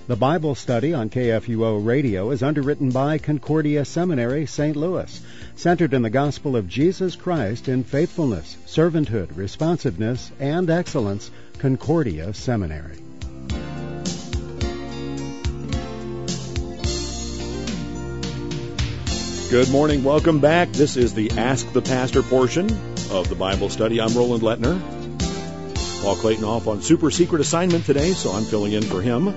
The Bible study on KFUO Radio is underwritten by Concordia Seminary, St. Louis, centered in the gospel of Jesus Christ in faithfulness, servanthood, responsiveness, and excellence. Concordia Seminary. Good morning. Welcome back. This is the Ask the Pastor portion of the Bible study. I'm Roland Lettner. Paul Clayton off on super secret assignment today, so I'm filling in for him.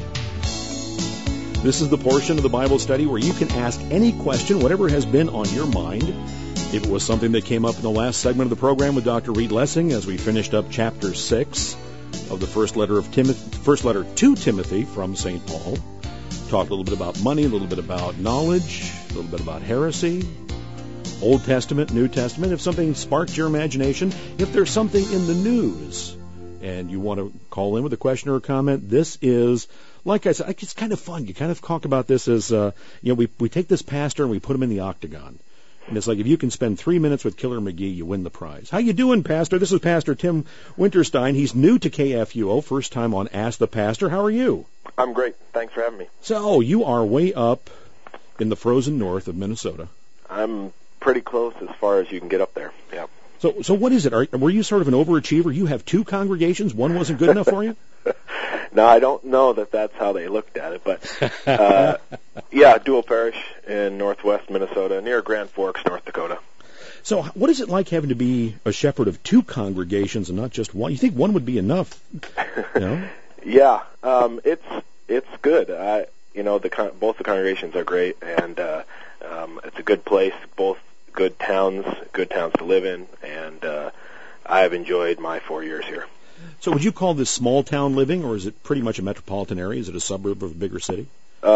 This is the portion of the Bible study where you can ask any question, whatever has been on your mind. If it was something that came up in the last segment of the program with Dr. Reed Lessing as we finished up chapter 6 of the first letter to Timothy from St. Paul. Talked a little bit about money, a little bit about knowledge, a little bit about heresy, Old Testament, New Testament. If something sparked your imagination, if there's something in the news and you want to call in with a question or a comment, this is, like I said, it's kind of fun. You kind of talk about this as, we take this pastor and we put him in the octagon. And it's like if you can spend 3 minutes with Killer McGee, you win the prize. How you doing, Pastor? This is Pastor Tim Winterstein. He's new to KFUO, first time on Ask the Pastor. How are you? I'm great. Thanks for having me. So, you are way up in the frozen north of Minnesota. I'm pretty close as far as you can get up there, yeah. So what is it? Were you sort of an overachiever? You have 2 congregations. One wasn't good enough for you? No, I don't know that that's how they looked at it, but yeah, dual parish in northwest Minnesota, near Grand Forks, North Dakota. So what is it like having to be a shepherd of 2 congregations and not just one? You think one would be enough, you know? Yeah, it's good. Both the congregations are great, and it's a good place, both good towns to live in, and I have enjoyed my 4 years here. So would you call this small town living, or is it pretty much a metropolitan area? Is it a suburb of a bigger city?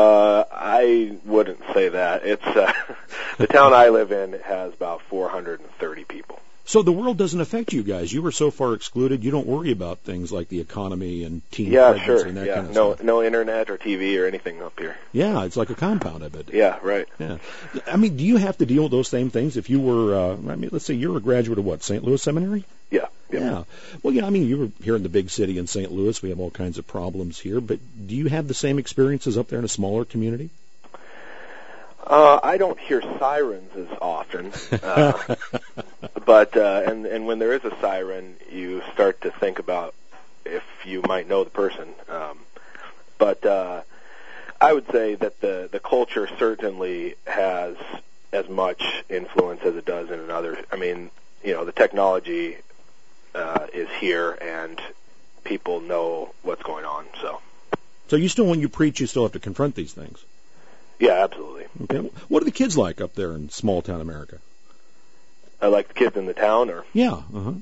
I wouldn't say that. It's the town I live in has about 430 people. So the world doesn't affect you guys. You were so far excluded, you don't worry about things like the economy and teen pregnancy and that kind of stuff. No internet or TV or anything up here. Yeah, it's like a compound, I bet. Yeah, right. Yeah. I mean, do you have to deal with those same things if you were, let's say you're a graduate of what, St. Louis Seminary? Yeah. Well, yeah, I mean, you were here in the big city in St. Louis. We have all kinds of problems here, but do you have the same experiences up there in a smaller community? I don't hear sirens as often, but and when there is a siren, you start to think about if you might know the person. But I would say that the culture certainly has as much influence as it does in another. I mean, the technology is here, and people know what's going on. So you still, when you preach, you still have to confront these things. Yeah, absolutely. Okay. What are the kids like up there in small town America? Like the kids in the town, or? Yeah.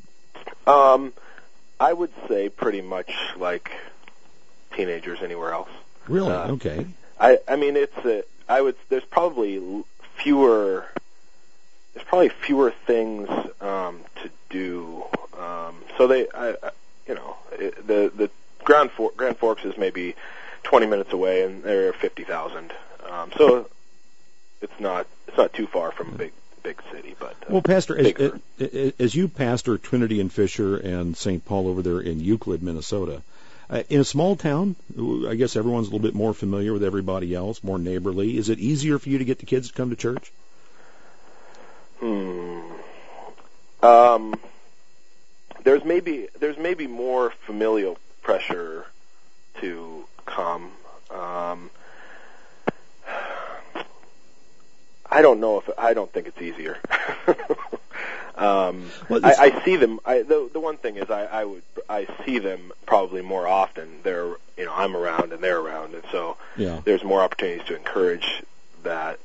I would say pretty much like teenagers anywhere else. Really? Okay. I mean, there's probably fewer things to do. So the Grand Forks is maybe 20 minutes away, and there are 50,000. So it's not too far from a big city, but well, Pastor, as you pastor Trinity and Fisher and St. Paul over there in Euclid, Minnesota, in a small town, I guess everyone's a little bit more familiar with everybody else, more neighborly. Is it easier for you to get the kids to come to church? There's maybe more familial pressure to come. I don't think it's easier. I see them. The one thing is I see them probably more often. I'm around and they're around, and so there's more opportunities to encourage that.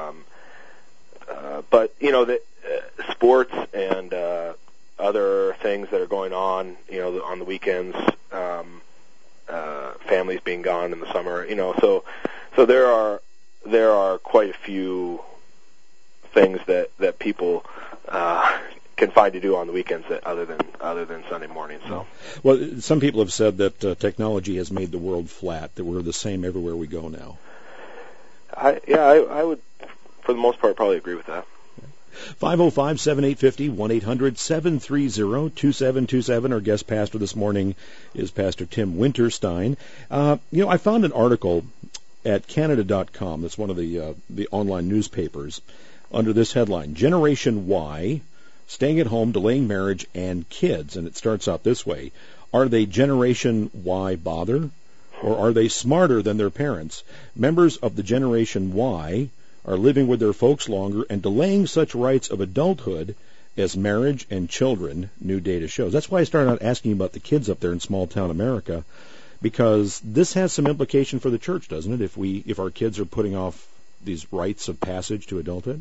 But the sports and other things that are going on, on the weekends, families being gone in the summer, so there are quite a few things that people can find to do on the weekends other than Sunday morning. So, well, some people have said that technology has made the world flat, that we're the same everywhere we go now. I would, for the most part, probably agree with that. 505-7850, 1-800-730-2727. Our guest pastor this morning is Pastor Tim Winterstein. I found an article at Canada.com. That's one of the online newspapers under this headline, Generation Y, Staying at Home, Delaying Marriage, and Kids. And it starts out this way. Are they Generation Y bother, or are they smarter than their parents? Members of the Generation Y are living with their folks longer and delaying such rites of adulthood as marriage and children, new data shows. That's why I started out asking about the kids up there in small-town America, because this has some implication for the church, doesn't it, if our kids are putting off these rites of passage to adulthood?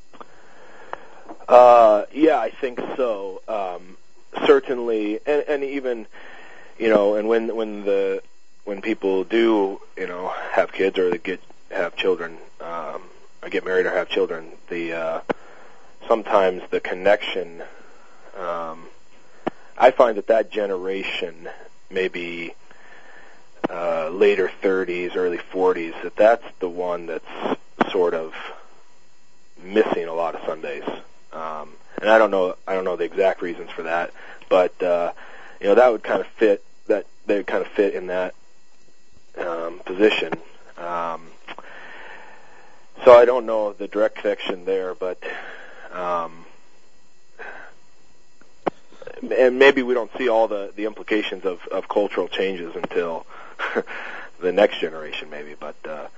Yeah, I think so. Certainly, and even, and when people do, have kids or they have children, or get married or have children, sometimes the connection, I find that generation, maybe later 30s, early 40s, that's the one that's sort of missing a lot of Sundays. And I don't know the exact reasons for that, but that would kind of fit. That they would kind of fit in that position. So I don't know the direct connection there, but and maybe we don't see all the implications of cultural changes until the next generation, maybe. But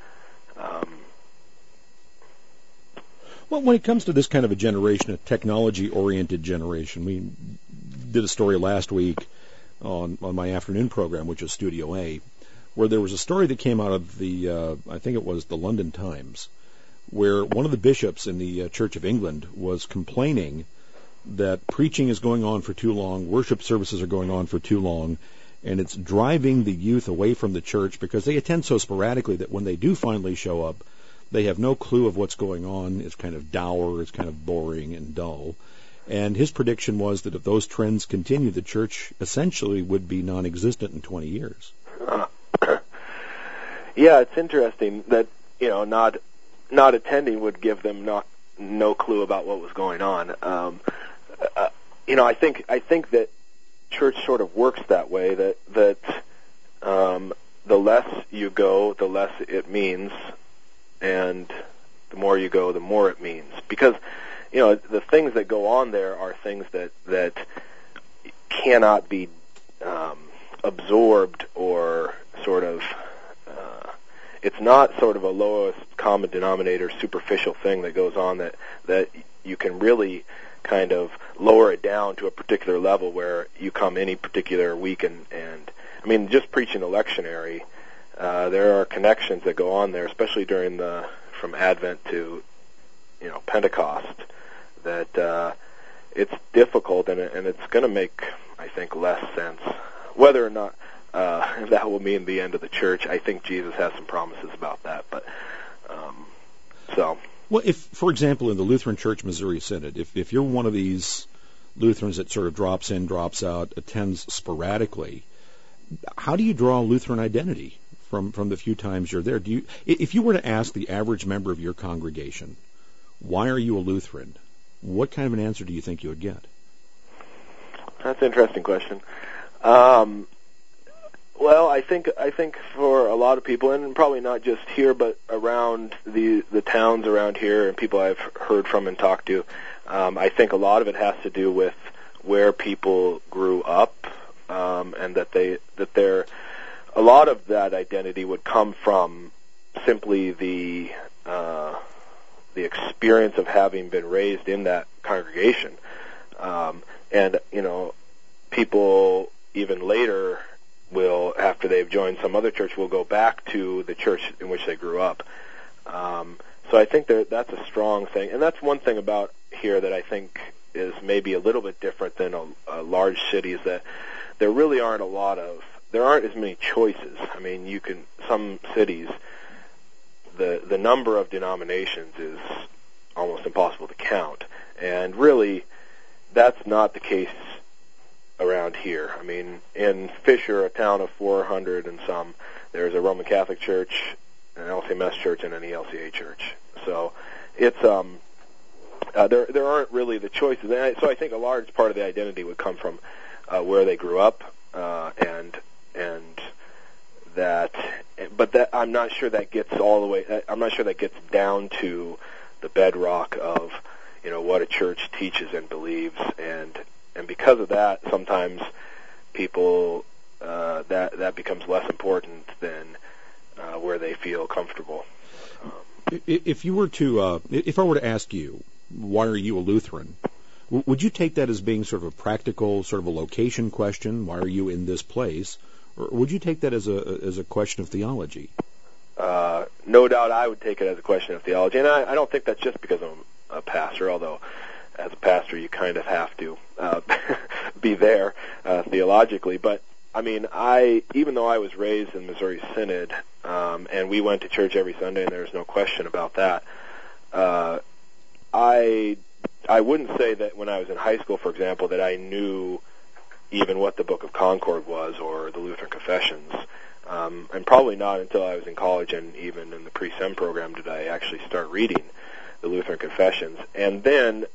well, when it comes to this kind of a generation, a technology-oriented generation, we did a story last week on my afternoon program, which is Studio A, where there was a story that came out of the, I think it was the London Times, where one of the bishops in the Church of England was complaining that preaching is going on for too long, worship services are going on for too long, and it's driving the youth away from the church because they attend so sporadically that when they do finally show up, they have no clue of what's going on. It's kind of dour, it's kind of boring and dull. And his prediction was that if those trends continue, the church essentially would be non-existent in 20 years. Yeah, it's interesting that, not attending would give them no clue about what was going on. I think that church sort of works that way, that the less you go, the less it means, and the more you go, the more it means. Because, the things that go on there are things that cannot be absorbed or sort of, it's not sort of a lowest common denominator superficial thing that goes on that you can really kind of lower it down to a particular level where you come any particular week and I mean, just preaching a lectionary, there are connections that go on there, especially during from Advent to, Pentecost, that it's difficult and it's going to make, I think, less sense. Whether or not that will mean the end of the church, I think Jesus has some promises about that. But so. Well, if, for example, in the Lutheran Church Missouri Synod, if you're one of these Lutherans that sort of drops in, drops out, attends sporadically, how do you draw Lutheran identity from the few times you're there? If you were to ask the average member of your congregation, why are you a Lutheran, what kind of an answer do you think you would get? That's an interesting question. Well, I think for a lot of people, and probably not just here, but around the towns around here and people I've heard from and talked to, I think a lot of it has to do with where people grew up, and that a lot of that identity would come from simply the experience of having been raised in that congregation, and people even later will, after they've joined some other church, will go back to the church in which they grew up. So I think that's a strong thing, and that's one thing about here that I think is maybe a little bit different than a large city, is that there really aren't as many choices. I mean, some cities, the number of denominations is almost impossible to count, and really that's not the case around here. I mean, in Fisher, a town of 400 and some, there's a Roman Catholic church, an LCMS church, and an ELCA church. So it's there aren't really the choices. So I think a large part of the identity would come from where they grew up, and that. But that I'm not sure that gets all the way. I'm not sure that gets down to the bedrock of what a church teaches and believes, and because of that, sometimes people that becomes less important than where they feel comfortable. If I were to ask you, why are you a Lutheran? Would you take that as being sort of a practical, sort of a location question? Why are you in this place? Or would you take that as a question of theology? No doubt I would take it as a question of theology. And I don't think that's just because I'm a pastor, although as a pastor you kind of have to be there theologically. But, I mean, even though I was raised in Missouri Synod, and we went to church every Sunday, and there's no question about that, I wouldn't say that when I was in high school, for example, that I knew even what the Book of Concord was or the Lutheran Confessions. And probably not until I was in college and even in the pre-sem program did I actually start reading the Lutheran Confessions. And then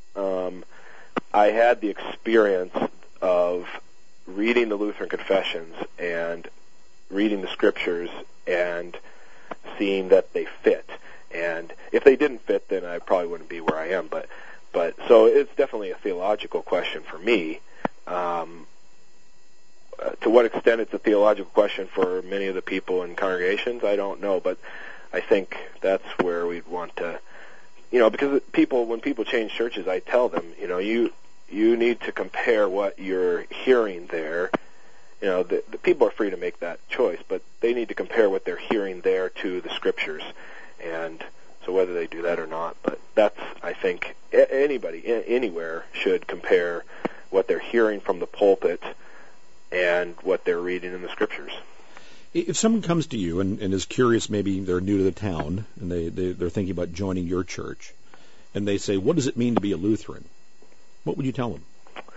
I had the experience of reading the Lutheran Confessions and reading the Scriptures and seeing that they fit. And if they didn't fit, then I probably wouldn't be where I am. But so it's definitely a theological question for me. To what extent it's a theological question for many of the people in congregations, I don't know. But I think that's where we'd want to, because when people change churches, I tell them, you need to compare what you're hearing there. The people are free to make that choice, but they need to compare what they're hearing there to the Scriptures. And so whether they do that or not, but that's, I think, anybody, anywhere should compare what they're hearing from the pulpit and what they're reading in the Scriptures. If someone comes to you and is curious, maybe they're new to the town, and they're thinking about joining your church, and they say, what does it mean to be a Lutheran? What would you tell them?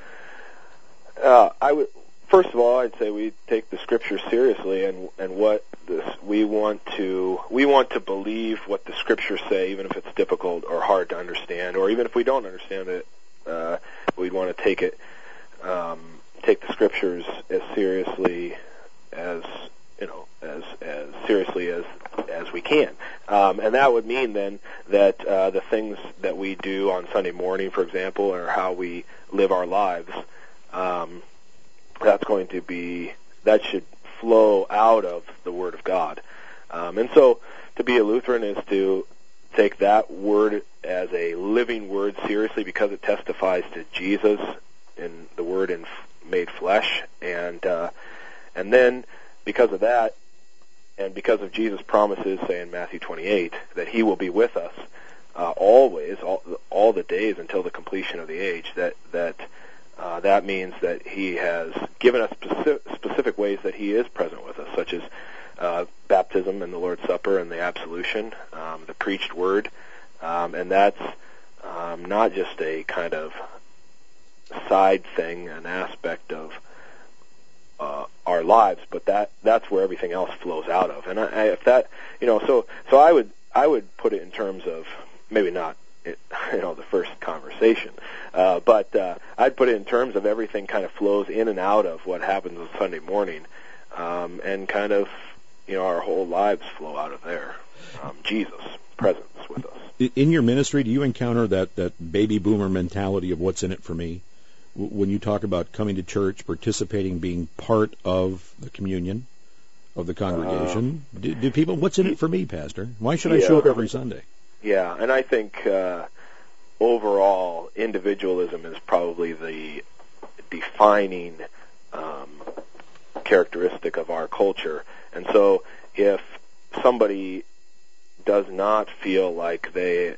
First of all, I'd say we take the Scriptures seriously, and we want to believe what the Scriptures say, even if it's difficult or hard to understand, or even if we don't understand it, we'd want to take the Scriptures as seriously as seriously as we can, and that would mean then that the things that we do on Sunday morning, for example, or how we live our lives. That should flow out of the Word of God. And so to be a Lutheran is to take that Word as a living Word seriously because it testifies to Jesus and the Word made flesh. And then because of that, and because of Jesus' promises, say in Matthew 28, that He will be with us always, all the days until the completion of the age, that means that He has given us specific ways that He is present with us, such as baptism and the Lord's Supper and the absolution, the preached word, and that's not just a kind of side thing, an aspect of our lives, but that's where everything else flows out of. And so I would put it in terms of maybe not the first conversation, but I'd put it in terms of everything kind of flows in and out of what happens on Sunday morning, and kind of our whole lives flow out of there. Jesus' presence with us. In your ministry, do you encounter that baby boomer mentality of what's in it for me? When you talk about coming to church, participating, being part of the communion of the congregation, do people, what's in it for me, Pastor? Why should I show up every Sunday? Yeah, and I think overall individualism is probably the defining characteristic of our culture. And so if somebody does not feel like their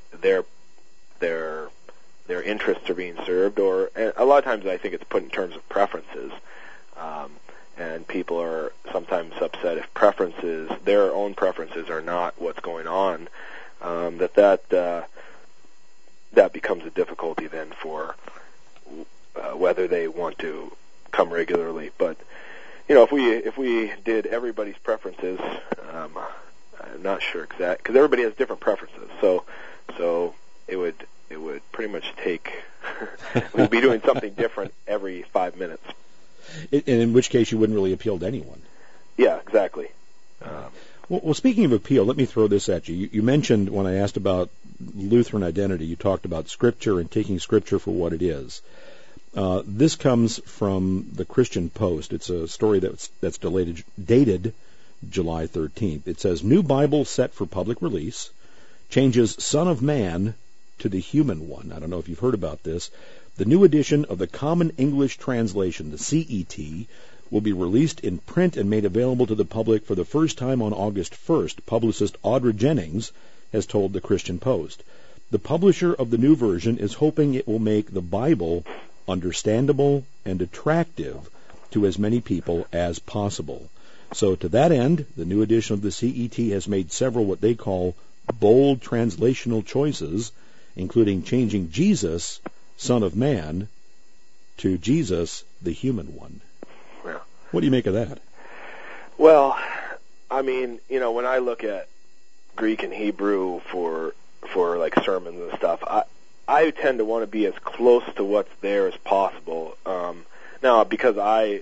interests are being served, or a lot of times I think it's put in terms of preferences, and people are sometimes upset if their own preferences are not what's going on, that becomes a difficulty then for whether they want to come regularly. But if we did everybody's preferences, I'm not sure exact, because everybody has different preferences. So it would it would pretty much take. We'd be doing something different every 5 minutes. And in which case, you wouldn't really appeal to anyone. Yeah, exactly. Well, speaking of appeal, let me throw this at you. You mentioned when I asked about Lutheran identity, you talked about Scripture and taking Scripture for what it is. This comes from the Christian Post. It's a story that's dated July 13th. It says, New Bible set for public release, changes Son of Man to the Human One. I don't know if you've heard about this. The new edition of the Common English Translation, the CET, will be released in print and made available to the public for the first time on August 1st, publicist Audra Jennings has told the Christian Post. The publisher of the new version is hoping it will make the Bible understandable and attractive to as many people as possible. So to that end, the new edition of the CET has made several what they call bold translational choices, including changing Jesus, Son of Man, to Jesus, the Human One. Yeah. What do you make of that? Well, I mean, when I look at Greek and Hebrew for like sermons and stuff, I tend to want to be as close to what's there as possible. Now, because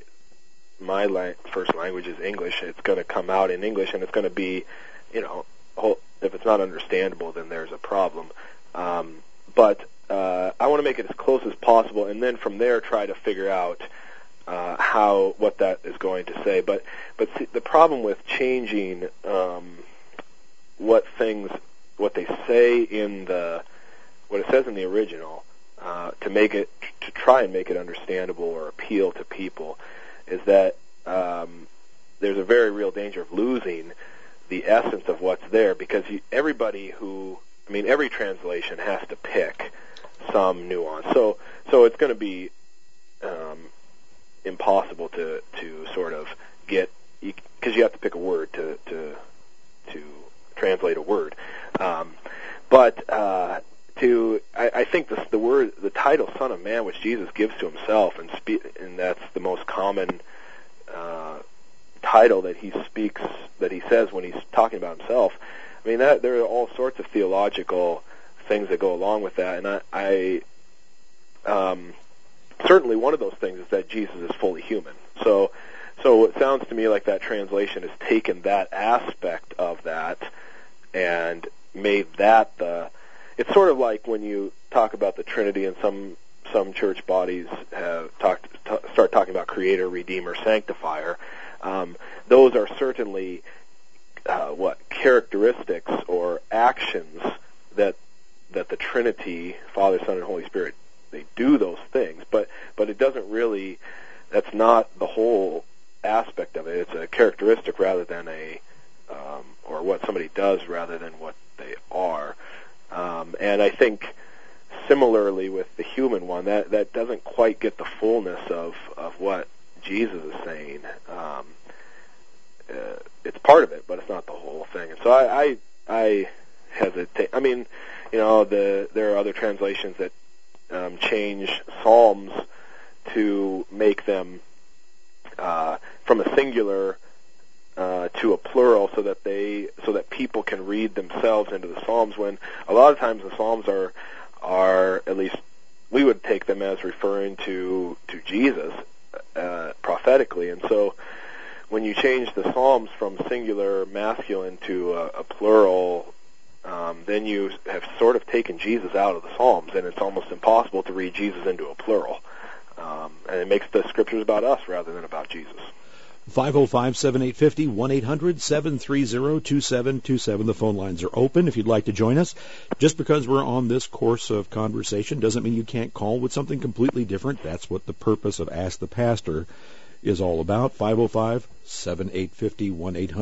my first language is English, it's going to come out in English, and it's going to be, if it's not understandable, then there's a problem. But I want to make it as close as possible, and then from there try to figure out what that is going to say. But see, the problem with changing what they say in what it says in the original to try and make it understandable or appeal to people is that there's a very real danger of losing the essence of what's there, because every translation has to pick some nuance. So it's going to be impossible to sort of get, because you have to pick a word to translate a word. I think the title Son of Man, which Jesus gives to himself, and that's the most common title that he says when he's talking about himself. I mean, there are all sorts of theological things that go along with that, and I certainly one of those things is that Jesus is fully human. So it sounds to me like that translation has taken that aspect of that and made that it's sort of like when you talk about the Trinity, and some church bodies have start talking about Creator, Redeemer, Sanctifier. Those are certainly characteristics or actions that the Trinity, Father, Son, and Holy Spirit, they do those things, but it doesn't really. That's not the whole aspect of it. It's a characteristic rather than or what somebody does rather than what they are. And I think similarly with the Human One, that doesn't quite get the fullness of what Jesus is saying. It's part of it, but it's not the whole thing. And so I hesitate. I mean, there are other translations that change Psalms to make them from a singular to a plural, so that people can read themselves into the Psalms, when a lot of times the Psalms are at least we would take them as referring to Jesus prophetically. And so when you change the Psalms from singular masculine to a plural, then you have sort of taken Jesus out of the Psalms, and it's almost impossible to read Jesus into a plural. And it makes the Scriptures about us rather than about Jesus. 505-7850, 1-800-730-2727. The phone lines are open if you'd like to join us. Just because we're on this course of conversation doesn't mean you can't call with something completely different. That's what the purpose of Ask the Pastor is all about. 505-7850,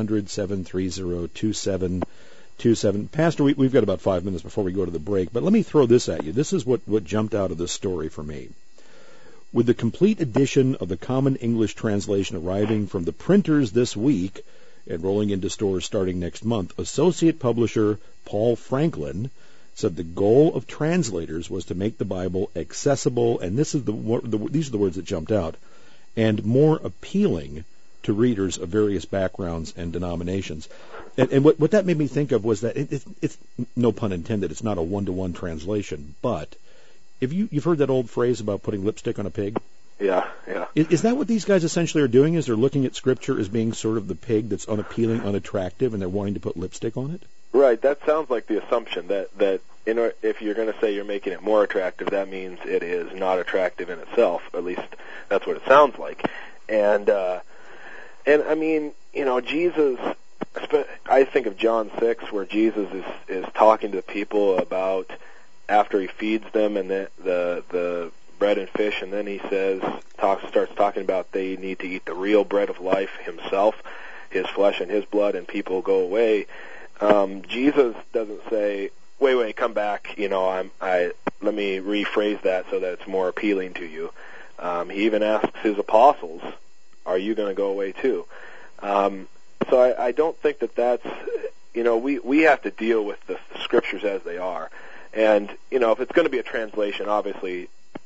1-800-730-2727. Pastor, we've got about 5 minutes before we go to the break, but let me throw this at you. This is what jumped out of this story for me. With the complete edition of the Common English Translation arriving from the printers this week and rolling into stores starting next month, Associate Publisher Paul Franklin said the goal of translators was to make the Bible accessible, and these are the words that jumped out, and more appealing to readers of various backgrounds and denominations. And what that made me think of was that it's no pun intended, it's not a one-to-one translation, but if you've heard that old phrase about putting lipstick on a pig? Yeah. Is that what these guys essentially are doing? Is they're looking at Scripture as being sort of the pig that's unappealing, unattractive, and they're wanting to put lipstick on it? Right. That sounds like the assumption that if you're going to say you're making it more attractive, that means it is not attractive in itself. At least that's what it sounds like. And I mean, Jesus. I think of John 6, where Jesus is talking to the people about after he feeds them and the bread and fish, and then he starts talking about they need to eat the real bread of life himself, his flesh and his blood, and people go away. Jesus doesn't say, wait, come back, let me rephrase that so that it's more appealing to you. He even asks his apostles, are you going to go away too? So I don't think that's, we have to deal with the Scriptures as they are. And, if it's going to be a translation, obviously,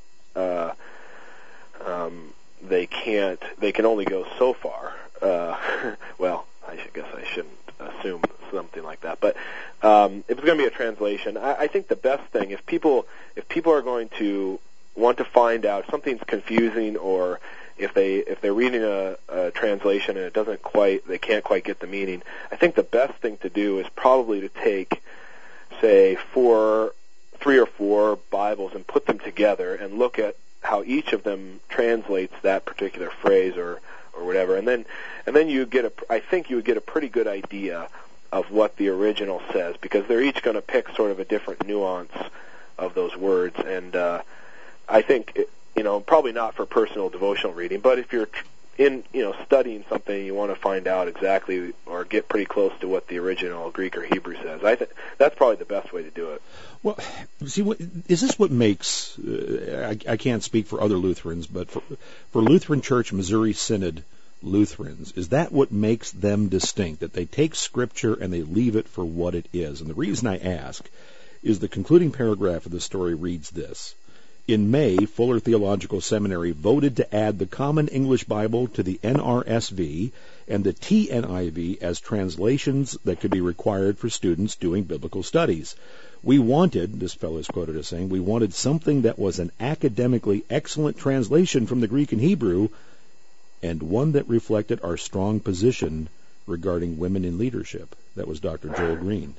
they can only go so far. Well, I guess I shouldn't assume something like that. But if it's going to be a translation, I think the best thing, if people are going to want to find out if something's confusing, or if they're reading a translation and they can't quite get the meaning, I think the best thing to do is probably to take, say, 3 or 4 Bibles and put them together and look at how each of them translates that particular phrase or whatever, and then I think you would get a pretty good idea of what the original says, because they're each going to pick sort of a different nuance of those words. And I think probably not for personal devotional reading, but if you're studying something, you want to find out exactly or get pretty close to what the original Greek or Hebrew says. I think that's probably the best way to do it. Well, see, is this what makes, I can't speak for other Lutherans, but for Lutheran Church Missouri Synod Lutherans, is that what makes them distinct, that they take Scripture and they leave it for what it is? And the reason I ask is the concluding paragraph of the story reads this: in May, Fuller Theological Seminary voted to add the Common English Bible to the NRSV and the TNIV as translations that could be required for students doing biblical studies. We wanted, this fellow is quoted as saying, we wanted something that was an academically excellent translation from the Greek and Hebrew, and one that reflected our strong position regarding women in leadership. That was Dr. Joel Green.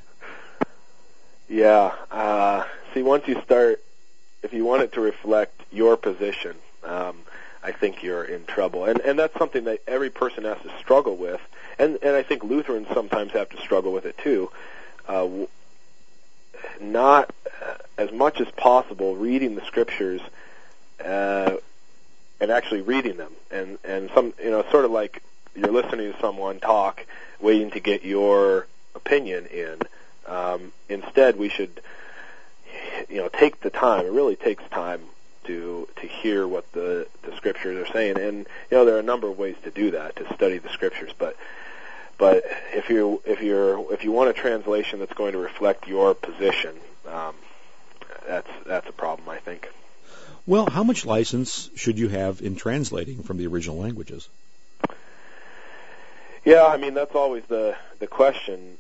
Yeah. See, once you start, if you want it to reflect your position, I think you're in trouble. And that's something that every person has to struggle with. And I think Lutherans sometimes have to struggle with it too. Not as much as possible reading the Scriptures and actually reading them. And some, sort of like you're listening to someone talk, waiting to get your opinion in. Instead, we should take the time. It really takes time to hear what the Scriptures are saying, and there are a number of ways to do that, to study the Scriptures. But if you want a translation that's going to reflect your position, that's a problem, I think. Well, how much license should you have in translating from the original languages? Yeah, I mean, that's always the question.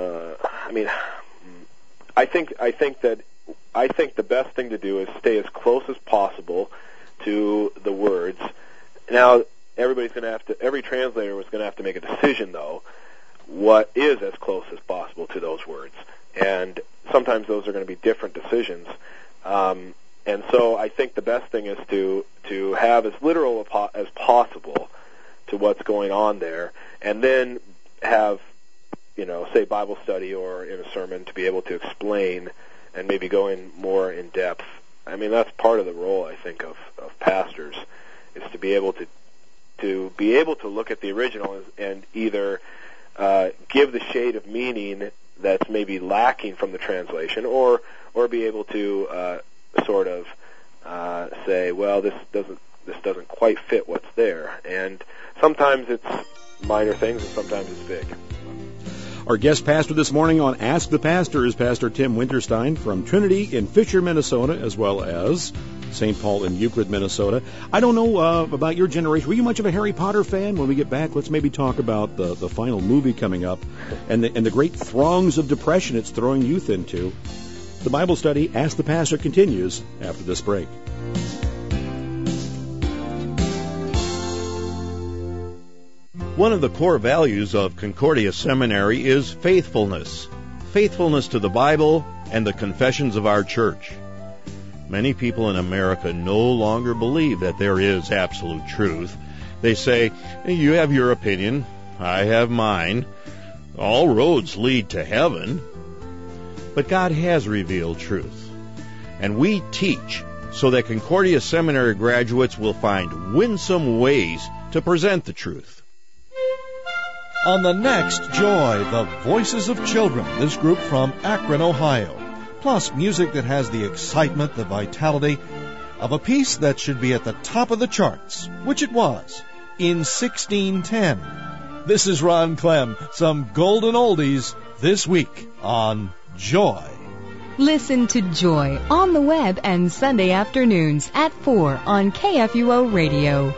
I think the best thing to do is stay as close as possible to the words. Now, every translator was going to have to make a decision, though, what is as close as possible to those words. And sometimes those are going to be different decisions. And so I think the best thing is to have as literal as possible to what's going on there, and then have, say Bible study or in a sermon to be able to explain and maybe go in more in depth. I mean, that's part of the role, I think, of pastors, is to be able to look at the original and either give the shade of meaning that's maybe lacking from the translation, or be able to sort of say, well, this doesn't quite fit what's there. And sometimes it's minor things, and sometimes it's big. Our guest pastor this morning on Ask the Pastor is Pastor Tim Winterstein from Trinity in Fisher, Minnesota, as well as St. Paul in Euclid, Minnesota. I don't know about your generation. Were you much of a Harry Potter fan? When we get back, let's maybe talk about the final movie coming up and the great throngs of depression it's throwing youth into. The Bible study, Ask the Pastor, continues after this break. One of the core values of Concordia Seminary is faithfulness. Faithfulness to the Bible and the confessions of our church. Many people in America no longer believe that there is absolute truth. They say, you have your opinion, I have mine. All roads lead to heaven. But God has revealed truth. And we teach so that Concordia Seminary graduates will find winsome ways to present the truth. On the next Joy, the Voices of Children, this group from Akron, Ohio. Plus music that has the excitement, the vitality of a piece that should be at the top of the charts, which it was, in 1610. This is Ron Clem, some golden oldies this week on Joy. Listen to Joy on the web and Sunday afternoons at 4 on KFUO Radio.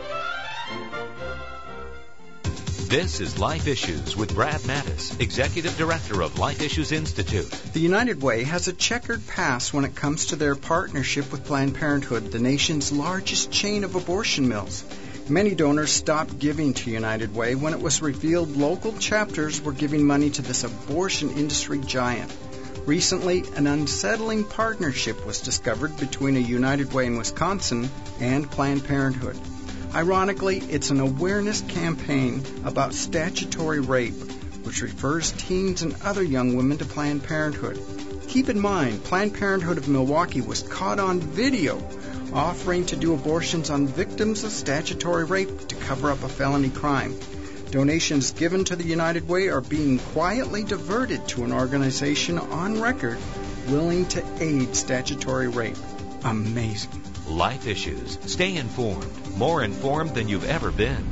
This is Life Issues with Brad Mattis, Executive Director of Life Issues Institute. The United Way has a checkered past when it comes to their partnership with Planned Parenthood, the nation's largest chain of abortion mills. Many donors stopped giving to United Way when it was revealed local chapters were giving money to this abortion industry giant. Recently, an unsettling partnership was discovered between a United Way in Wisconsin and Planned Parenthood. Ironically, it's an awareness campaign about statutory rape, which refers teens and other young women to Planned Parenthood. Keep in mind, Planned Parenthood of Milwaukee was caught on video offering to do abortions on victims of statutory rape to cover up a felony crime. Donations given to the United Way are being quietly diverted to an organization on record willing to aid statutory rape. Amazing. Life Issues. Stay informed. More informed than you've ever been.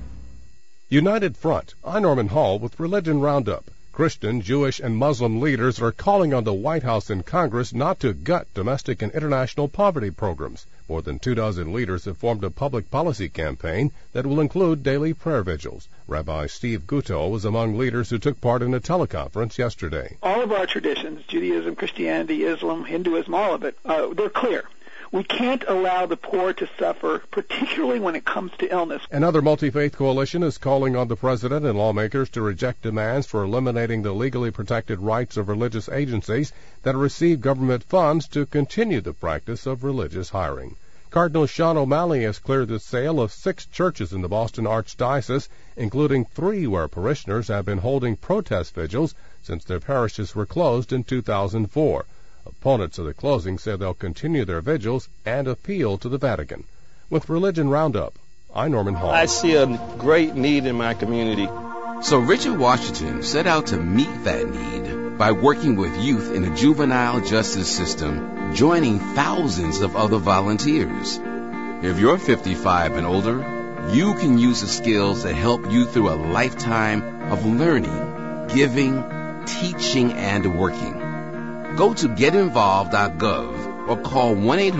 United Front. I'm Norman Hall with Religion Roundup. Christian, Jewish, and Muslim leaders are calling on the White House and Congress not to gut domestic and international poverty programs. More than 24 leaders have formed a public policy campaign that will include daily prayer vigils. Rabbi Steve Gutto was among leaders who took part in a teleconference yesterday. All of our traditions, Judaism, Christianity, Islam, Hinduism, all of it, they're clear. We can't allow the poor to suffer, particularly when it comes to illness. Another multi-faith coalition is calling on the president and lawmakers to reject demands for eliminating the legally protected rights of religious agencies that receive government funds to continue the practice of religious hiring. Cardinal Sean O'Malley has cleared the sale of 6 churches in the Boston Archdiocese, including 3 where parishioners have been holding protest vigils since their parishes were closed in 2004. Opponents of the closing say they'll continue their vigils and appeal to the Vatican. With Religion Roundup, I'm Norman Hall. I see a great need in my community. So Richard Washington set out to meet that need by working with youth in the juvenile justice system, joining thousands of other volunteers. If you're 55 and older, you can use the skills that help you through a lifetime of learning, giving, teaching, and working. Go to getinvolved.gov or call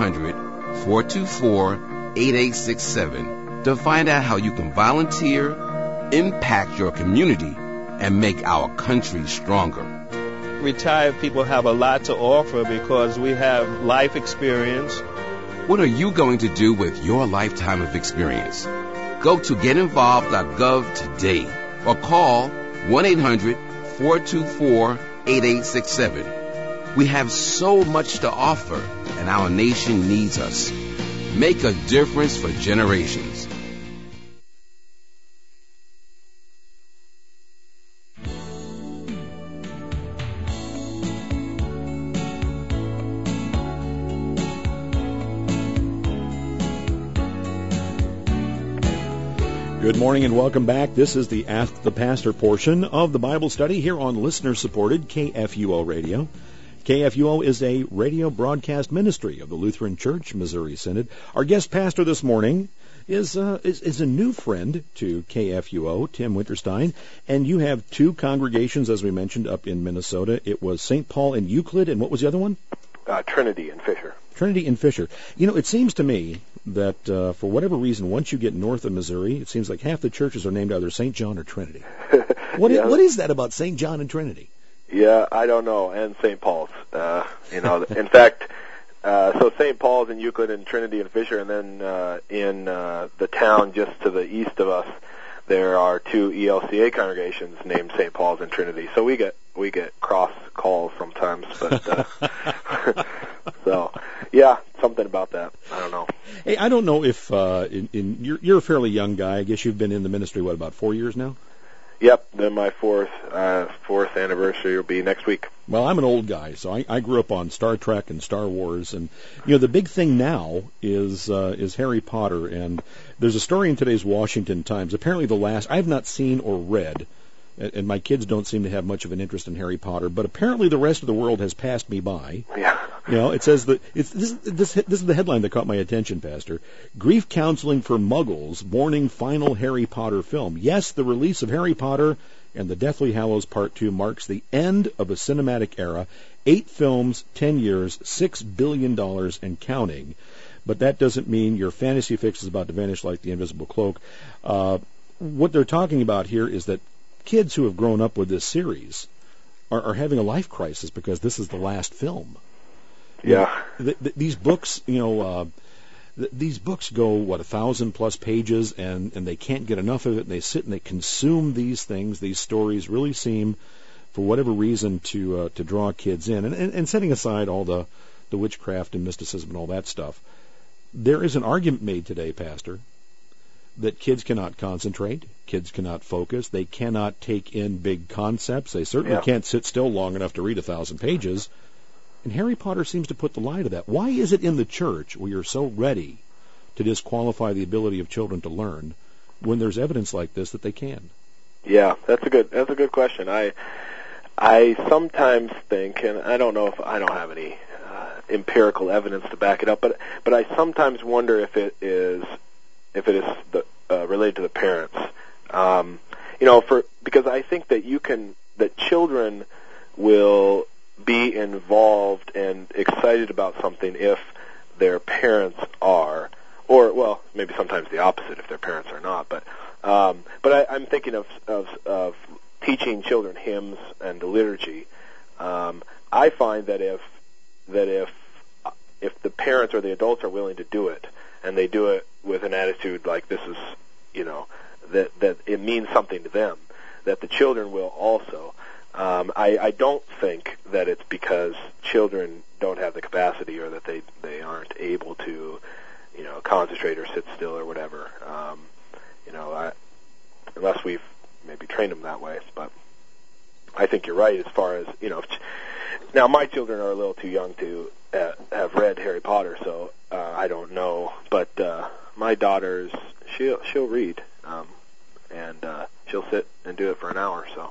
1-800-424-8867 to find out how you can volunteer, impact your community, and make our country stronger. Retired people have a lot to offer because we have life experience. What are you going to do with your lifetime of experience? Go to getinvolved.gov today or call 1-800-424-8867. We have so much to offer, and our nation needs us. Make a difference for generations. Good morning and welcome back. This is the Ask the Pastor portion of the Bible study here on listener-supported KFUO Radio. KFUO is a radio broadcast ministry of the Lutheran Church, Missouri Synod. Our guest pastor this morning is a new friend to KFUO, Tim Winterstein, and you have 2 congregations, as we mentioned, up in Minnesota. It was St. Paul and Euclid, and what was the other one? Trinity and Fisher. Trinity and Fisher. You know, it seems to me that for whatever reason, once you get north of Missouri, it seems like half the churches are named either St. John or Trinity. What is that about St. John and Trinity? Yeah, I don't know. And St. Paul's. In fact, so St. Paul's in Euclid and Trinity and Fisher, and then in the town just to the east of us, there are two ELCA congregations named St. Paul's and Trinity. So we get cross calls sometimes, but so yeah, something about that. I don't know. Hey, I don't know if you're a fairly young guy. I guess you've been in the ministry about 4 years now. Yep, then my fourth anniversary will be next week. Well, I'm an old guy, so I grew up on Star Trek and Star Wars, and the big thing now is Harry Potter. And there's a story in today's Washington Times. Apparently, I have not seen or read, and my kids don't seem to have much of an interest in Harry Potter. But apparently, the rest of the world has passed me by. Yeah. It says that this is the headline that caught my attention, Pastor. Grief counseling for Muggles mourning final Harry Potter film. Yes, the release of Harry Potter and the Deathly Hallows Part 2 marks the end of a cinematic era. 8 films, 10 years, $6 billion and counting. But that doesn't mean your fantasy fix is about to vanish like the invisible cloak. What they're talking about here is that kids who have grown up with this series are having a life crisis because this is the last film. Yeah. These books, these books go 1,000+ pages, and they can't get enough of it. And they sit and they consume these things. These stories really seem, for whatever reason, to draw kids in. And setting aside all the witchcraft and mysticism and all that stuff, there is an argument made today, Pastor, that kids cannot concentrate, kids cannot focus, they cannot take in big concepts. They certainly can't sit still long enough to read 1,000 pages. And Harry Potter seems to put the lie to that. Why is it in the church we are so ready to disqualify the ability of children to learn when there's evidence like this that they can? Yeah, that's a good question. I sometimes think, and I don't know if I don't have any empirical evidence to back it up, but I sometimes wonder if it is related to the parents. Because I think that children will be involved and excited about something if their parents are, or well, maybe sometimes the opposite if their parents are not. But I'm thinking of teaching children hymns and the liturgy. I find that if the parents or the adults are willing to do it, and they do it with an attitude like this is, that it means something to them, that the children will also. I don't think that it's because children don't have the capacity or that they aren't able to, concentrate or sit still or whatever. Unless we've maybe trained them that way. But I think you're right as far as, now my children are a little too young to have read Harry Potter, so I don't know. But my daughter's, she'll read, and she'll sit and do it for an hour, so.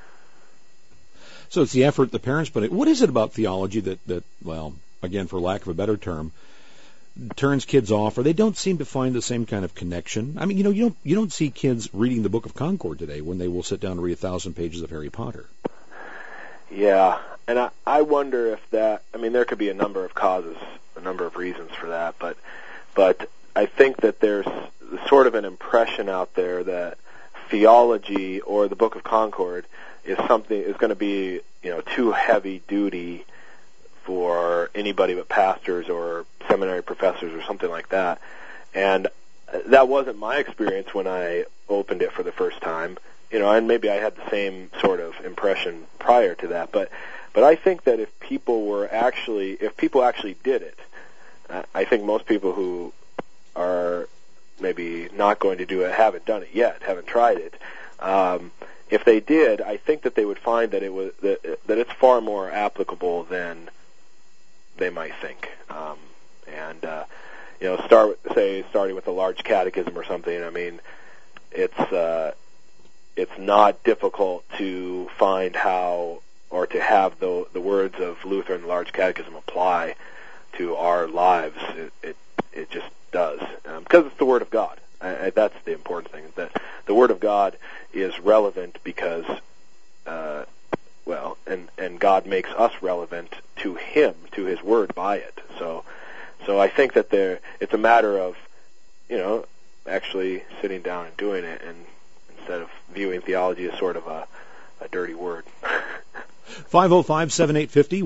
So it's the effort the parents put in. What is it about theology that, well, again, for lack of a better term, turns kids off, or they don't seem to find the same kind of connection? I mean, you don't see kids reading the Book of Concord today when they will sit down and read 1,000 pages of Harry Potter. Yeah, and I wonder if that, there could be a number of causes, a number of reasons for that, but I think that there's sort of an impression out there that theology or the Book of Concord is going to be, too heavy duty for anybody but pastors or seminary professors or something like that. And that wasn't my experience when I opened it for the first time, and maybe I had the same sort of impression prior to that. But I think that if people actually did it, I think most people who are maybe not going to do it haven't done it yet, haven't tried it. If they did, I think that they would find that that it's far more applicable than they might think. Starting with a large catechism or something. It's not difficult to find how or to have the words of Luther in the Large Catechism apply to our lives. It just does, because it's the Word of God. That's the important thing, is that the Word of God is relevant because, and God makes us relevant to Him, to His Word by it. So I think that it's a matter of, actually sitting down and doing it, and instead of viewing theology as sort of a dirty word. 505-7850,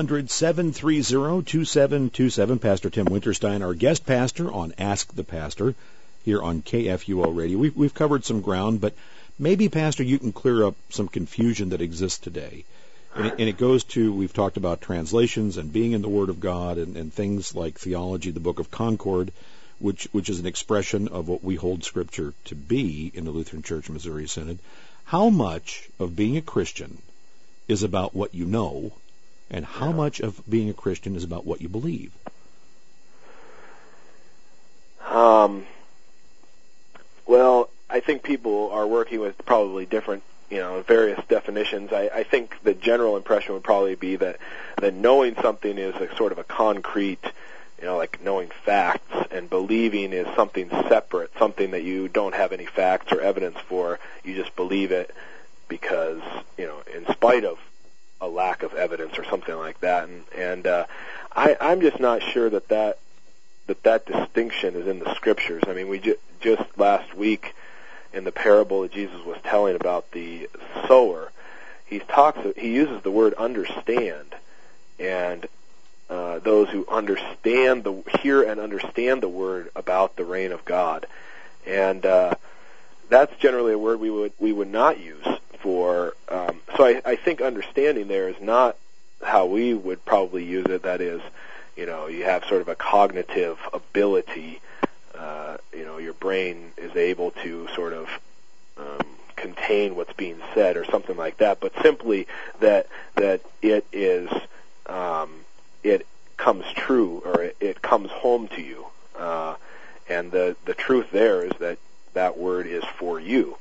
1-800-730-2727. Pastor Tim Winterstein, our guest pastor on Ask the Pastor here on KFUO Radio. We've covered some ground, but maybe, Pastor, you can clear up some confusion that exists today. And it goes to, we've talked about translations and being in the Word of God and things like theology, the Book of Concord, which is an expression of what we hold Scripture to be in the Lutheran Church Missouri Synod. How much of being a Christian is about what you know, and how much of being a Christian is about what you believe? Well, I think people are working with probably different, various definitions. I think the general impression would probably be that knowing something is a sort of a concrete, like knowing facts, and believing is something separate, something that you don't have any facts or evidence for. You just believe it because, in spite of a lack of evidence or something like that. And I'm just not sure that distinction is in the Scriptures. I mean, we just last week in the parable that Jesus was telling about the sower, he uses the word understand, and those who hear and understand the word about the reign of God, and that's generally a word we would not use for. So I think understanding there is not how we would probably use it. That is, you have sort of a cognitive ability. Your brain is able to sort of contain what's being said or something like that, but simply that it is it comes true, or it comes home to you, and the truth there is that word is for you.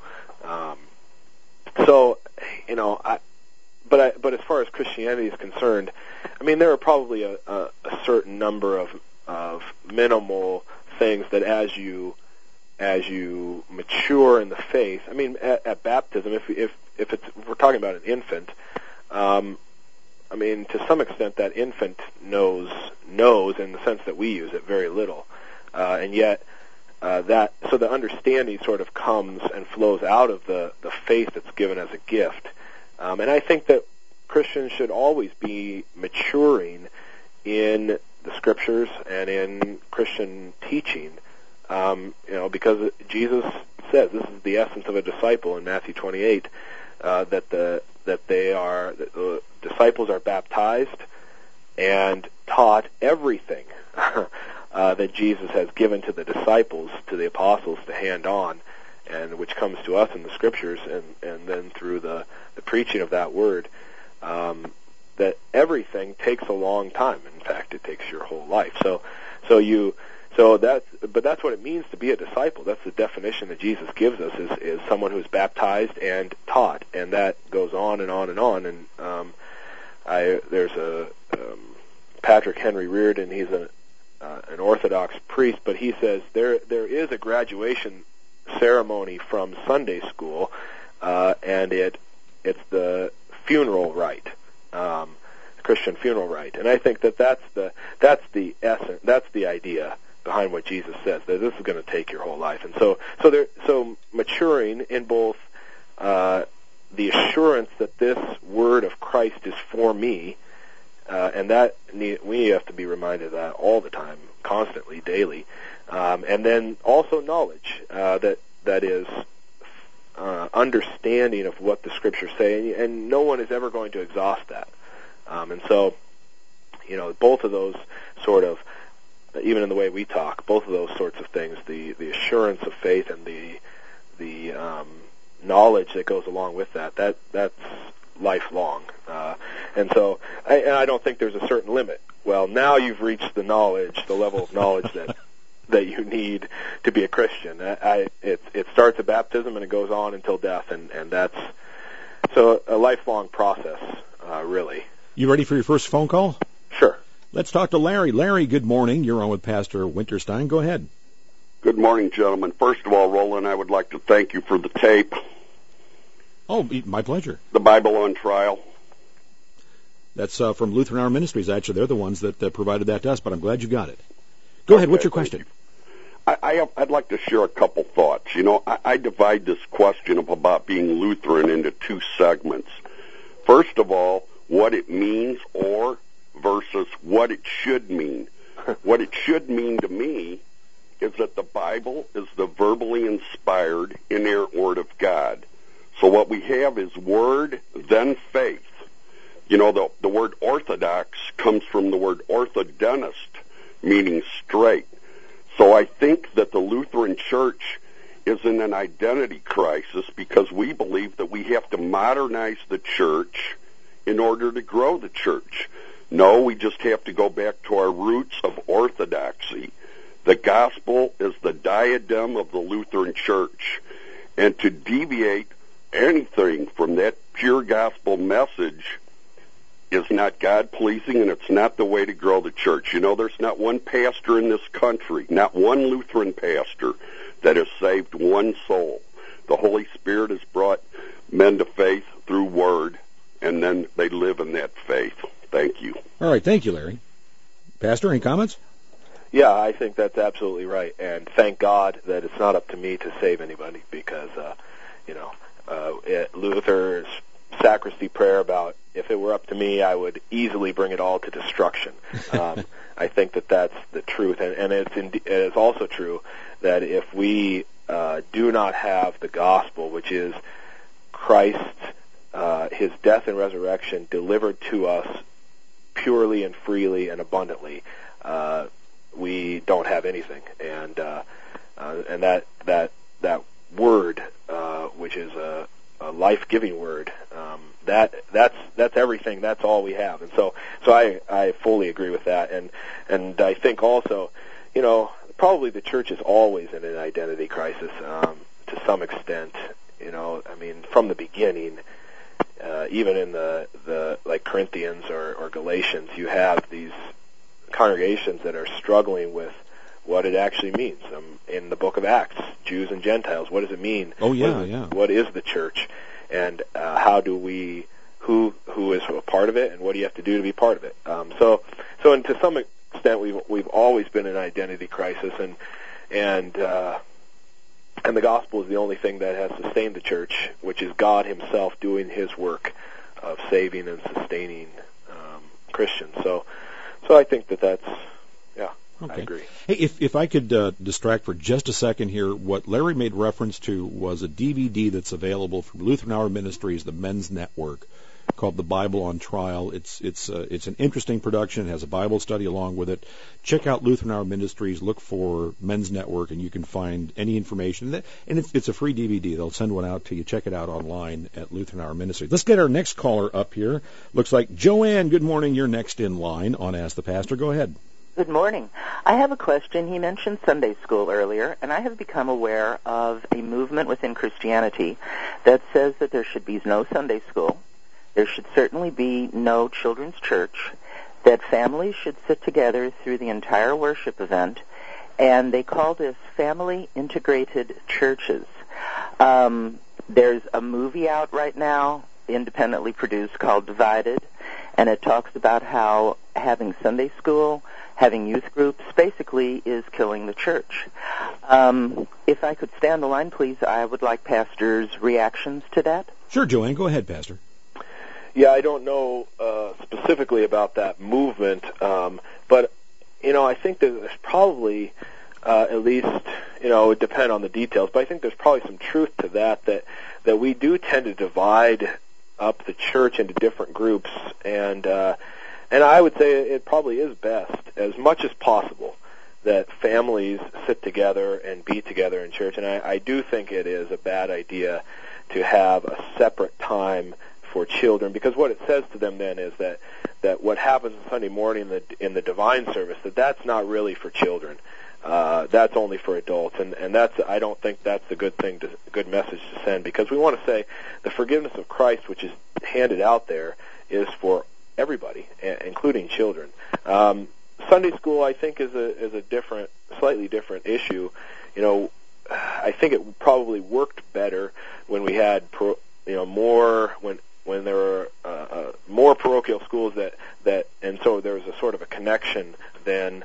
But as far as Christianity is concerned, I mean, there are probably a certain number of minimal things that as you mature in the faith, I mean, at baptism, if we're talking about an infant, I mean, to some extent that infant knows in the sense that we use it very little, and yet so the understanding sort of comes and flows out of the faith that's given as a gift, and I think that Christians should always be maturing in the Scriptures and in Christian teaching, because Jesus says this is the essence of a disciple in Matthew 28, that the disciples are baptized and taught everything that Jesus has given to the disciples, to the apostles, to hand on, and which comes to us in the Scriptures, and then through the preaching of that word. That everything takes a long time. In fact, it takes your whole life. But that's what it means to be a disciple. That's the definition that Jesus gives us, is someone who's baptized and taught, and that goes on and on and on. And there's a Patrick Henry Reardon. He's an Orthodox priest, but he says there is a graduation ceremony from Sunday school, and it's the funeral rite, Christian funeral rite, and I think that's the essence, that's the idea behind what Jesus says, that this is going to take your whole life. And so maturing in both the assurance that this word of Christ is for me, and that we have to be reminded of that all the time, constantly, daily, and then also knowledge that is understanding of what the Scriptures say, and no one is ever going to exhaust that. And so, both of those sort of, even in the way we talk, both of those sorts of things, the assurance of faith and the knowledge that goes along with that's lifelong. And so, I don't think there's a certain limit. Well, now you've reached the level of knowledge that you need to be a Christian. It starts at baptism and it goes on until death, and that's so a lifelong process, really. You ready for your first phone call? Sure. Let's talk to Larry. Larry, good morning. You're on with Pastor Winterstein. Go ahead. Good morning, gentlemen. First of all, Roland, I would like to thank you for the tape. Oh, my pleasure. The Bible on Trial. That's from Lutheran Hour Ministries. Actually, they're the ones that provided that to us, but I'm glad you got it. Go ahead. What's your question? I'd like to share a couple thoughts. I divide this question about being Lutheran into two segments. First of all, what it means or versus what it should mean. What it should mean to me is that the Bible is the verbally inspired, inerrant Word of God. So what we have is Word, then faith. The word orthodox comes from the word orthodontist, meaning straight. So I think that the Lutheran Church is in an identity crisis because we believe that we have to modernize the church in order to grow the church. No, we just have to go back to our roots of orthodoxy. The gospel is the diadem of the Lutheran Church. And to deviate anything from that pure gospel message is not God-pleasing, and it's not the way to grow the church. There's not one pastor in this country, not one Lutheran pastor, that has saved one soul. The Holy Spirit has brought men to faith through Word, and then they live in that faith. Thank you. All right, thank you, Larry. Pastor, any comments? Yeah, I think that's absolutely right, and thank God that it's not up to me to save anybody, because Luther's sacristy prayer about, if it were up to me, I would easily bring it all to destruction. I think that that's the truth, and it is also true that if we do not have the gospel, which is Christ, his death and resurrection delivered to us purely and freely and abundantly, we don't have anything, and that word, which is a life-giving word, that's everything. That's all we have, and so I fully agree with that, and I think also, probably the church is always in an identity crisis to some extent. From the beginning, even in the like Corinthians or Galatians, you have these congregations that are struggling with what it actually means. In the book of Acts, Jews and Gentiles, what does it mean? Oh, yeah, What is the church? And how do we, who is a part of it, and what do you have to do to be part of it? So and to some extent, we've always been in an identity crisis, and the gospel is the only thing that has sustained the church, which is God Himself doing His work of saving and sustaining Christians. So I think that's, yeah, okay. I agree. Hey, if I could distract for just a second here, what Larry made reference to was a DVD that's available from Lutheran Hour Ministries, the Men's Network, called The Bible on Trial. It's an interesting production. It has a Bible study along with it. Check out Lutheran Hour Ministries. Look for Men's Network, and you can find any information. And it's a free DVD. They'll send one out to you. Check it out online at Lutheran Hour Ministries. Let's get our next caller up here. Looks like Joanne. Good morning. You're next in line on Ask the Pastor. Go ahead. Good morning. I have a question. He mentioned Sunday school earlier, and I have become aware of a movement within Christianity that says that there should be no Sunday school. There should certainly be no children's church, that families should sit together through the entire worship event, and they call this family integrated churches. There's a movie out right now, independently produced, called Divided, and it talks about how having Sunday school, having youth groups, basically is killing the church. If I could stay on the line, please, I would like Pastor's reactions to that. Sure, Joanne. Go ahead, Pastor. Yeah, I don't know specifically about that movement, but I think that there's probably at least, it would depend on the details, but I think there's probably some truth to that we do tend to divide up the church into different groups, and I would say it probably is best, as much as possible, that families sit together and be together in church, and I do think it is a bad idea to have a separate time for children, because what it says to them then is that what happens on Sunday morning in the divine service, that's not really for children. That's only for adults, and I don't think that's a good message to send, because we want to say the forgiveness of Christ, which is handed out there, is for everybody, including children. Sunday school, I think, is a slightly different issue. I think it probably worked better when we had more when there were more parochial parochial schools that and so there's a sort of a connection then.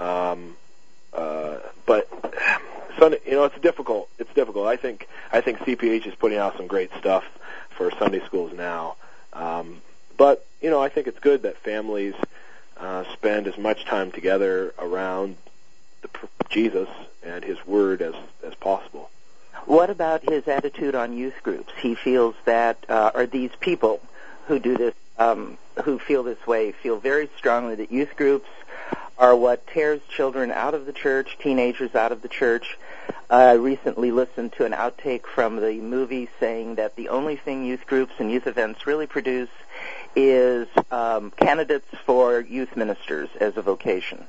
But Sunday, it's difficult. It's difficult. I think CPH is putting out some great stuff for Sunday schools now. But I think it's good that families spend as much time together around Jesus and His Word as possible. What about his attitude on youth groups? He feels that, or these people who do this, who feel this way, feel very strongly that youth groups are what tears children out of the church, teenagers out of the church. I recently listened to an outtake from the movie saying that the only thing youth groups and youth events really produce is candidates for youth ministers as a vocation.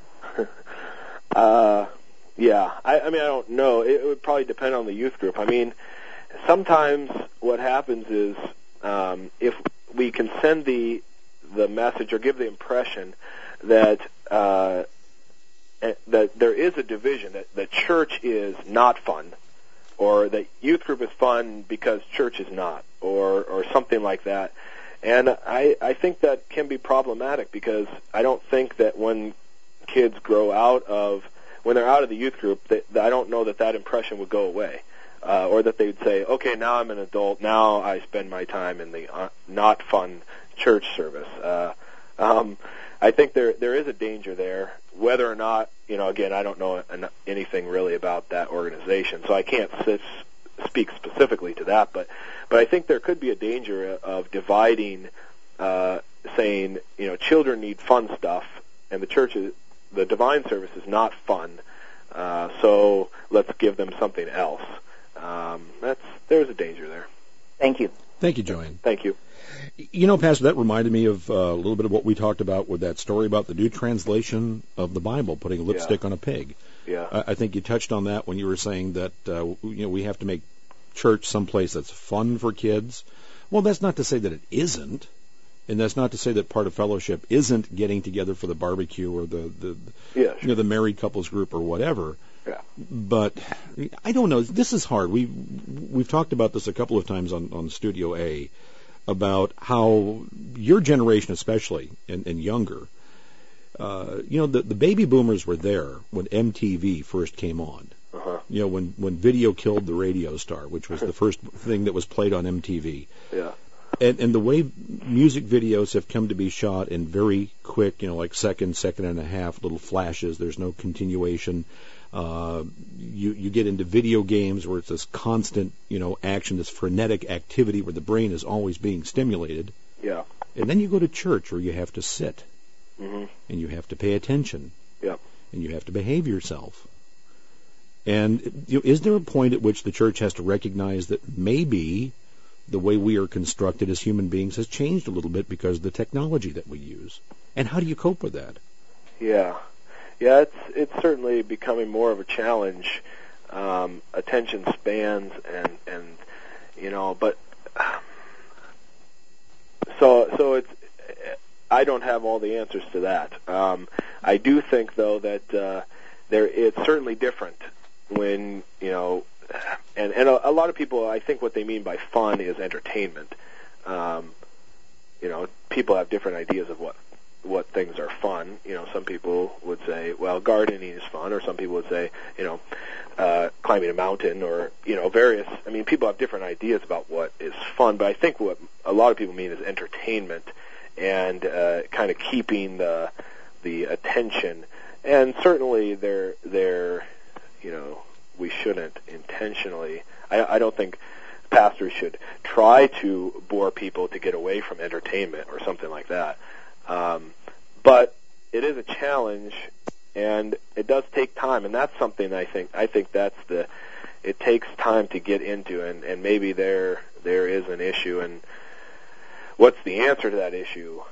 Yeah, I mean, I don't know. It would probably depend on the youth group. I mean, sometimes what happens is if we can send the message or give the impression that that there is a division, that church is not fun, or that youth group is fun because church is not, or something like that. And I think that can be problematic, because I don't think that when kids when they're out of the youth group, that I don't know that impression would go away, or that they would say, okay, now I'm an adult, now I spend my time in the not fun church service. I think there is a danger there, whether or not, again, I don't know anything really about that organization, so I can't speak specifically to that, but I think there could be a danger of dividing, saying, children need fun stuff, and the divine service is not fun, so let's give them something else. There's a danger there. Thank you. Thank you, Joanne. Thank you. Pastor, that reminded me of a little bit of what we talked about with that story about the new translation of the Bible, putting lipstick on a pig. Yeah. I think you touched on that when you were saying that we have to make church someplace that's fun for kids. Well, that's not to say that it isn't, and that's not to say that part of fellowship isn't getting together for the barbecue or the married couples group or whatever. Yeah. But I don't know. This is hard. We've talked about this a couple of times on Studio A, about how your generation especially, and younger, the baby boomers were there when MTV first came on. Uh-huh. When video killed the radio star, which was the first thing that was played on MTV. Yeah. And the way music videos have come to be shot in very quick, like second and a half little flashes, there's no continuation. You get into video games where it's this constant, action, this frenetic activity where the brain is always being stimulated. Yeah. And then you go to church where you have to sit, mm-hmm. and you have to pay attention. Yeah. And you have to behave yourself. And is there a point at which the church has to recognize that maybe the way we are constructed as human beings has changed a little bit because of the technology that we use? And how do you cope with that? Yeah. Yeah, it's certainly becoming more of a challenge, attention spans and but so it's, I don't have all the answers to that. I do think though that it's certainly different when and a lot of people, I think what they mean by fun is entertainment. People have different ideas of what things are fun. Some people would say, well, gardening is fun, or some people would say, climbing a mountain, or, various. I mean, people have different ideas about what is fun, but I think what a lot of people mean is entertainment and kind of keeping the attention. And certainly we shouldn't intentionally. I don't think pastors should try to bore people to get away from entertainment or something like that. But it is a challenge, and it does take time, and that's something I think that's it takes time to get into, and maybe there is an issue, and what's the answer to that issue?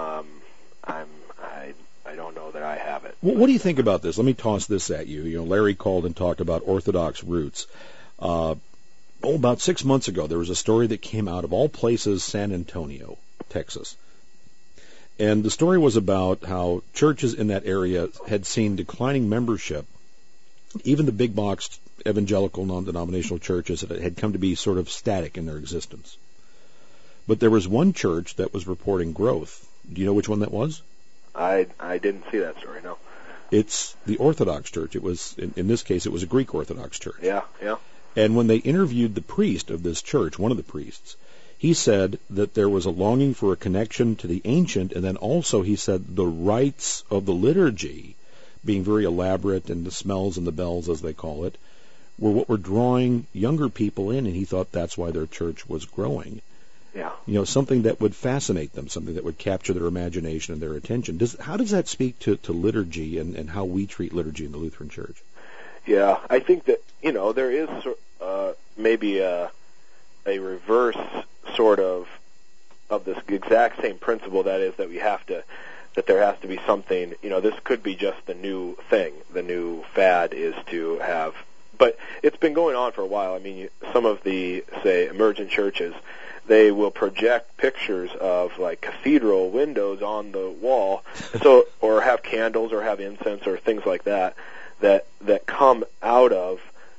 I don't know that I have it. What do you think about this? Let me toss this at you. Larry called and talked about Orthodox roots. About 6 months ago, there was a story that came out of all places, San Antonio, Texas. And the story was about how churches in that area had seen declining membership. Even the big boxed evangelical non-denominational churches had come to be sort of static in their existence. But there was one church that was reporting growth Do you know which one that was? I didn't see that story, no. It's the Orthodox Church. It was, in this case, it was a Greek Orthodox church. Yeah. And when they interviewed the priest of this church, one of the priests, he said that there was a longing for a connection to the ancient, and then also he said the rites of the liturgy, being very elaborate, and the smells and the bells, as they call it, were what were drawing younger people in, and he thought that's why their church was growing. Yeah. Something that would fascinate them, something that would capture their imagination and their attention. How does that speak to liturgy and how we treat liturgy in the Lutheran Church? Yeah, I think that, there is maybe a reverse sort of this exact same principle, that is that there has to be something, this could be just the new thing. The new fad is to have, but it's been going on for a while. I mean, some of the, say, emergent churches, they will project pictures of like cathedral windows on the wall, or have candles or have incense or things like that come out of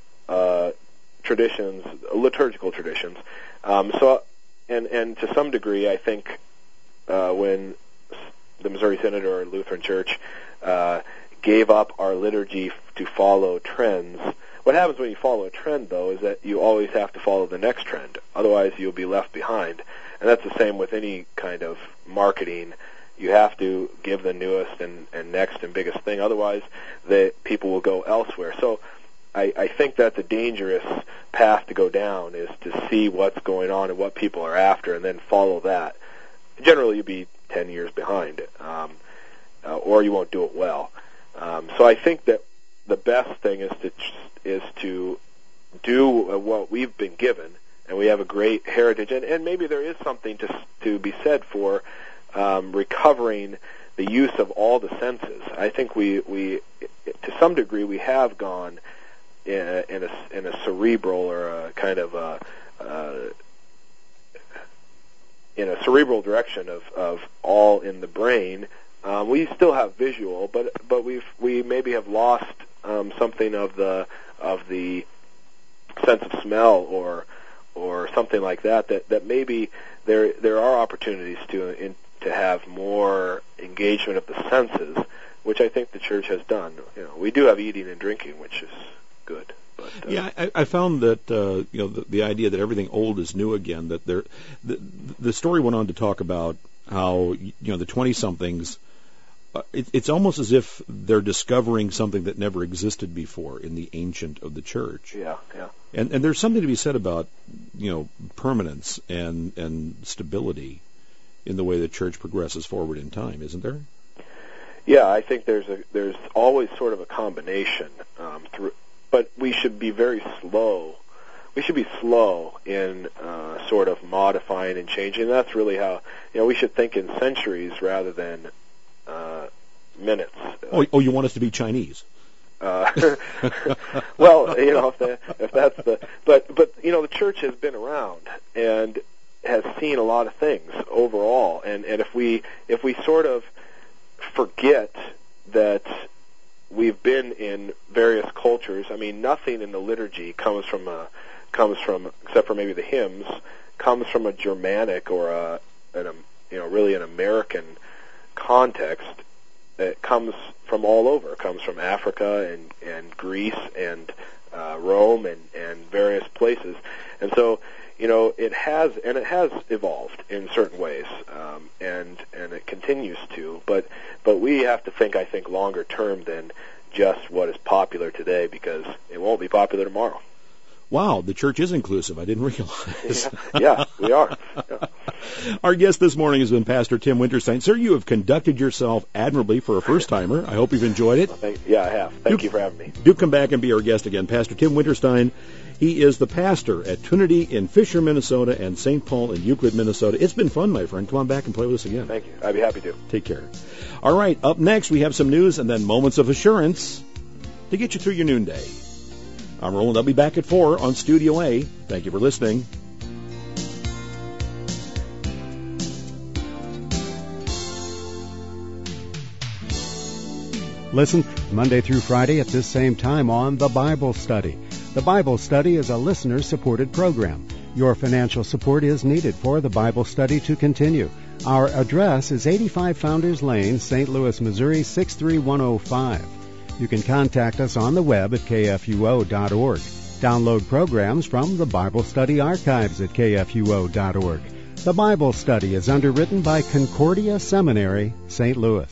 traditions, liturgical traditions. And to some degree, I think when the Missouri Synod or Lutheran Church gave up our liturgy to follow trends. What happens when you follow a trend, though, is that you always have to follow the next trend. Otherwise, you'll be left behind. And that's the same with any kind of marketing. You have to give the newest and next and biggest thing. Otherwise, the people will go elsewhere. So I think that's a dangerous path to go down, is to see what's going on and what people are after and then follow that. Generally, you'll be 10 years behind, or you won't do it well. So I think that the best thing is to do what we've been given, and we have a great heritage, and maybe there is something to be said for recovering the use of all the senses. I think we to some degree we have gone in a cerebral or a kind of in a cerebral direction of all in the brain. We still have visual, but we maybe have lost something of the sense of smell or something like that maybe there are opportunities to have more engagement of the senses, which I think the church has done. We do have eating and drinking, which is good. But, yeah, I found that the idea that everything old is new again. That the story went on to talk about how the 20-somethings. It's almost as if they're discovering something that never existed before in the ancient of the church. Yeah. And there's something to be said about permanence and stability in the way the church progresses forward in time, isn't there? Yeah, I think there's always sort of a combination but we should be very slow. We should be slow in sort of modifying and changing. That's really how we should think in centuries rather than minutes. Oh, you want us to be Chinese? Well, if that's the but the church has been around and has seen a lot of things overall, and if we sort of forget that we've been in various cultures. I mean, nothing in the liturgy comes from except for maybe the hymns, comes from a Germanic or really an American context. It comes from all over. It comes from Africa and Greece and Rome and various places. And so, it has evolved in certain ways, and it continues to. But we have to think, I think, longer term than just what is popular today, because it won't be popular tomorrow. Wow, the church is inclusive. I didn't realize. Yeah, we are. Yeah. Our guest this morning has been Pastor Tim Winterstein. Sir, you have conducted yourself admirably for a first-timer. I hope you've enjoyed it. Yeah, I have. Thank you for having me. Do come back and be our guest again. Pastor Tim Winterstein, he is the pastor at Trinity in Fisher, Minnesota, and St. Paul in Euclid, Minnesota. It's been fun, my friend. Come on back and play with us again. Thank you. I'd be happy to. Take care. All right, up next we have some news and then moments of assurance to get you through your noonday. I'm Roland. I'll be back at 4 on Studio A. Thank you for listening. Listen Monday through Friday at this same time on The Bible Study. The Bible Study is a listener-supported program. Your financial support is needed for The Bible Study to continue. Our address is 85 Founders Lane, St. Louis, Missouri 63105. You can contact us on the web at kfuo.org. Download programs from the Bible Study archives at kfuo.org. The Bible Study is underwritten by Concordia Seminary, St. Louis.